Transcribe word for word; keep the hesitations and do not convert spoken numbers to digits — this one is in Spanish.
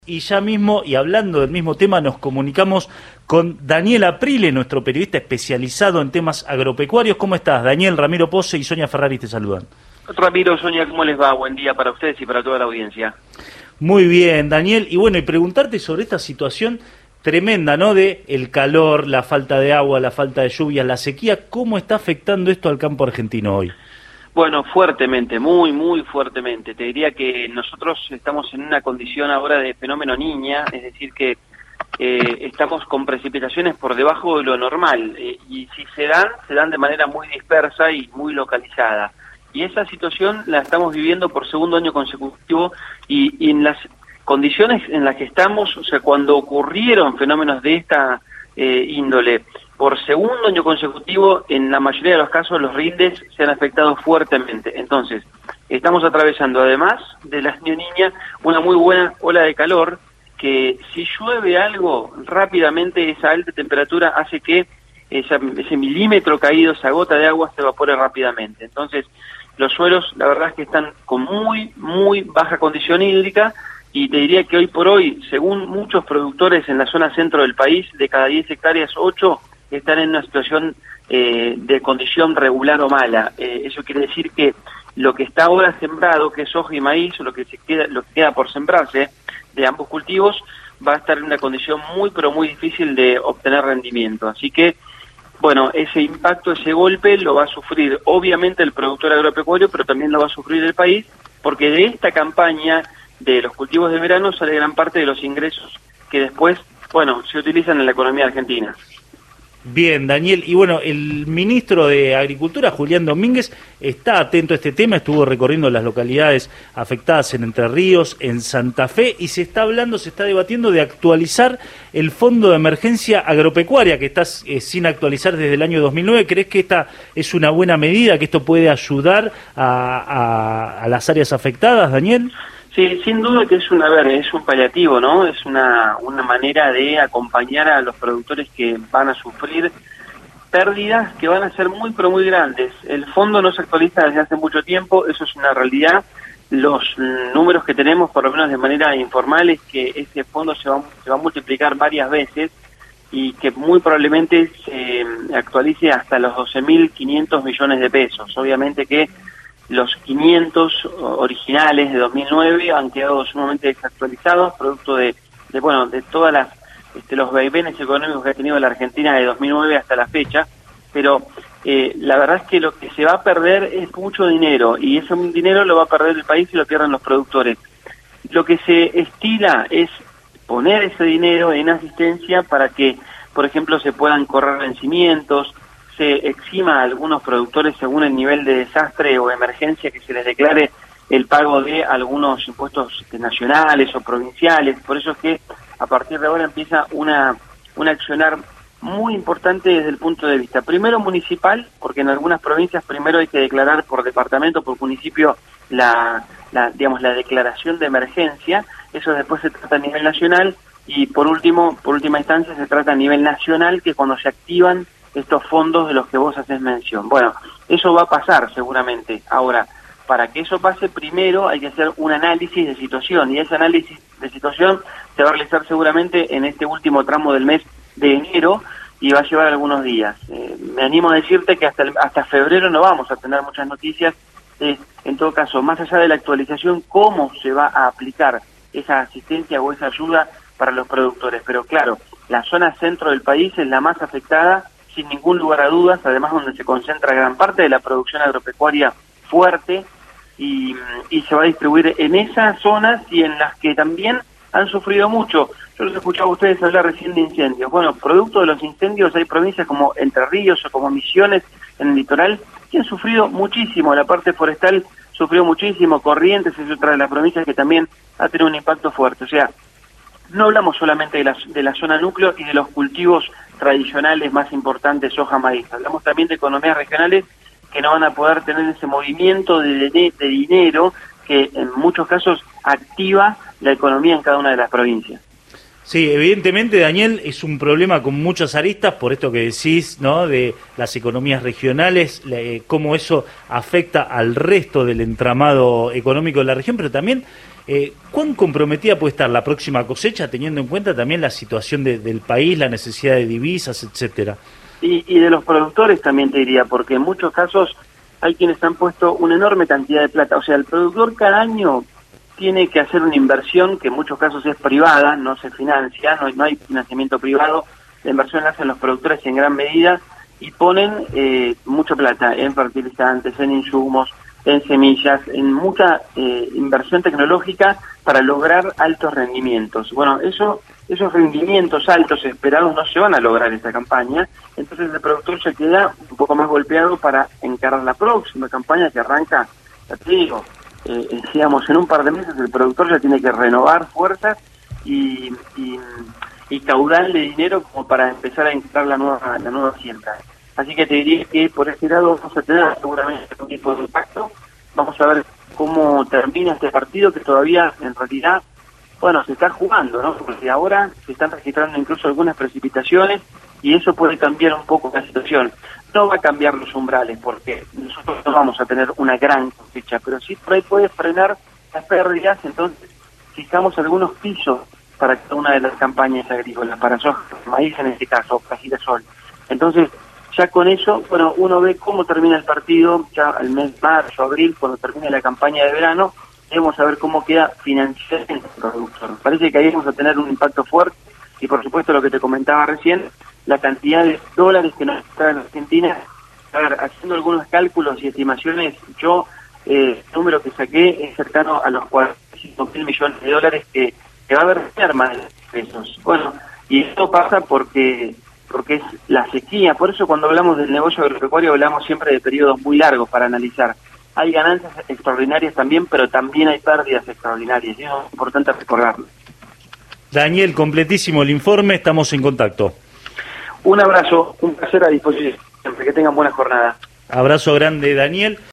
Y ya mismo, y hablando del mismo tema, nos comunicamos con Daniel Aprile, nuestro periodista especializado en temas agropecuarios. ¿Cómo estás? Daniel, Ramiro Pose y Sonia Ferrari te saludan. Ramiro, Sonia, ¿cómo les va? Buen día para ustedes y para toda la audiencia. Muy bien, Daniel. Y bueno, y preguntarte sobre esta situación tremenda, ¿no? De el calor, la falta de agua, la falta de lluvias, la sequía. ¿Cómo está afectando esto al campo argentino hoy? Bueno, fuertemente, muy, muy fuertemente. Te diría que nosotros estamos en una condición ahora de fenómeno niña, es decir que eh, estamos con precipitaciones por debajo de lo normal eh, y si se dan, se dan de manera muy dispersa y muy localizada. Y esa situación la estamos viviendo por segundo año consecutivo y, y en las condiciones en las que estamos, o sea, cuando ocurrieron fenómenos de esta eh, índole, por segundo año consecutivo, en la mayoría de los casos los rindes se han afectado fuertemente. Entonces, estamos atravesando, además de la Niña, una muy buena ola de calor, que si llueve algo, rápidamente esa alta temperatura hace que esa, ese milímetro caído, esa gota de agua, se evapore rápidamente. Entonces, los suelos, la verdad es que están con muy, muy baja condición hídrica, y te diría que hoy por hoy, según muchos productores en la zona centro del país, de cada diez hectáreas, ocho están en una situación eh, de condición regular o mala. Eh, eso quiere decir que lo que está ahora sembrado, que es soja y maíz, o lo que se queda, lo que queda por sembrarse de ambos cultivos, va a estar en una condición muy, pero muy difícil de obtener rendimiento. Así que, bueno, ese impacto, ese golpe, lo va a sufrir obviamente el productor agropecuario, pero también lo va a sufrir el país, porque de esta campaña de los cultivos de verano sale gran parte de los ingresos que después, bueno, se utilizan en la economía argentina. Bien, Daniel, y bueno, el ministro de Agricultura, Julián Domínguez, está atento a este tema, estuvo recorriendo las localidades afectadas en Entre Ríos, en Santa Fe, y se está hablando, se está debatiendo de actualizar el Fondo de Emergencia Agropecuaria, que está eh, sin actualizar desde el año dos mil nueve. ¿Crees que esta es una buena medida, que esto puede ayudar a, a, a las áreas afectadas, Daniel? Sí, sin duda que es una, a ver, es un paliativo, ¿no? Es una, una manera de acompañar a los productores que van a sufrir pérdidas que van a ser muy, pero muy grandes. El fondo no se actualiza desde hace mucho tiempo, eso es una realidad. Los números que tenemos, por lo menos de manera informal, es que ese fondo se va, se va a multiplicar varias veces y que muy probablemente se actualice hasta los doce mil quinientos millones de pesos. Obviamente que los quinientos originales de dos mil nueve han quedado sumamente desactualizados, producto de, de bueno, de todas las este, los vaivenes económicos que ha tenido la Argentina de dos mil nueve hasta la fecha, pero eh, la verdad es que lo que se va a perder es mucho dinero, y ese dinero lo va a perder el país y lo pierden los productores. Lo que se estila es poner ese dinero en asistencia para que, por ejemplo, se puedan correr vencimientos, se exima a algunos productores según el nivel de desastre o emergencia que se les declare el pago de algunos impuestos nacionales o provinciales. Por eso es que a partir de ahora empieza una un accionar muy importante desde el punto de vista primero municipal, porque en algunas provincias primero hay que declarar por departamento, por municipio, la, la digamos la declaración de emergencia. Eso después se trata a nivel nacional, y por último, por última instancia, se trata a nivel nacional, que es cuando se activan estos fondos de los que vos haces mención. Bueno, eso va a pasar seguramente. Ahora, para que eso pase, primero hay que hacer un análisis de situación, y ese análisis de situación se va a realizar seguramente en este último tramo del mes de enero, y va a llevar algunos días. Eh, me animo a decirte que hasta, el, hasta febrero no vamos a tener muchas noticias. Eh, en todo caso, más allá de la actualización, cómo se va a aplicar esa asistencia o esa ayuda para los productores. Pero claro, la zona centro del país es la más afectada, sin ningún lugar a dudas, además donde se concentra gran parte de la producción agropecuaria fuerte, y, y se va a distribuir en esas zonas y en las que también han sufrido mucho. Yo los escuchaba a ustedes hablar recién de incendios. Bueno, producto de los incendios hay provincias como Entre Ríos o como Misiones en el litoral que han sufrido muchísimo. La parte forestal sufrió muchísimo, Corrientes es otra de las provincias que también ha tenido un impacto fuerte. O sea, no hablamos solamente de la, de la zona núcleo y de los cultivos tradicionales más importantes, soja, maíz. Hablamos también de economías regionales que no van a poder tener ese movimiento de, de, de dinero que en muchos casos activa la economía en cada una de las provincias. Sí, evidentemente, Daniel, es un problema con muchas aristas, por esto que decís, ¿no?, de las economías regionales, eh, cómo eso afecta al resto del entramado económico de la región, pero también Eh, ¿Cuán comprometida puede estar la próxima cosecha, teniendo en cuenta también la situación de, del país, la necesidad de divisas, etcétera? Y, y de los productores también te diría, porque en muchos casos hay quienes han puesto una enorme cantidad de plata. O sea, el productor cada año tiene que hacer una inversión que en muchos casos es privada, no se financia, no hay, no hay financiamiento privado, la inversión la hacen los productores en gran medida y ponen eh, mucha plata en fertilizantes, en insumos, en semillas, en mucha eh, inversión tecnológica para lograr altos rendimientos. Bueno, eso, esos rendimientos altos esperados no se van a lograr esta campaña, entonces el productor se queda un poco más golpeado para encarar la próxima campaña que arranca, ya te digo, eh, digamos, en un par de meses el productor ya tiene que renovar fuerzas y, y, y caudal de dinero como para empezar a encarar la nueva, la nueva siembra. Así que te diría que por ese lado vamos a tener seguramente un tipo de impacto. Vamos a ver cómo termina este partido, que todavía en realidad, bueno, se está jugando, ¿no? Porque ahora se están registrando incluso algunas precipitaciones y eso puede cambiar un poco la situación. No va a cambiar los umbrales porque nosotros no vamos a tener una gran cosecha, pero sí por ahí puede frenar las pérdidas. Entonces fijamos algunos pisos para cada una de las campañas agrícolas, para soja, maíz en este caso, para girasol. Entonces, ya con eso, bueno, uno ve cómo termina el partido, ya al mes marzo, abril, cuando termine la campaña de verano, debemos saber cómo queda financiado el productor. Parece que ahí vamos a tener un impacto fuerte y, por supuesto, lo que te comentaba recién, la cantidad de dólares que nos trae en Argentina. A ver, haciendo algunos cálculos y estimaciones, yo, eh, el número que saqué es cercano a los cuarenta y cinco mil millones de dólares que, que va a haber merma de pesos. Bueno, y esto pasa porque... porque es la sequía. Por eso cuando hablamos del negocio agropecuario hablamos siempre de periodos muy largos para analizar. Hay ganancias extraordinarias también, pero también hay pérdidas extraordinarias, y eso es importante recordarlo. Daniel, completísimo el informe, estamos en contacto. Un abrazo, un placer, a disposición, siempre que tengan buena jornada. Abrazo grande, Daniel.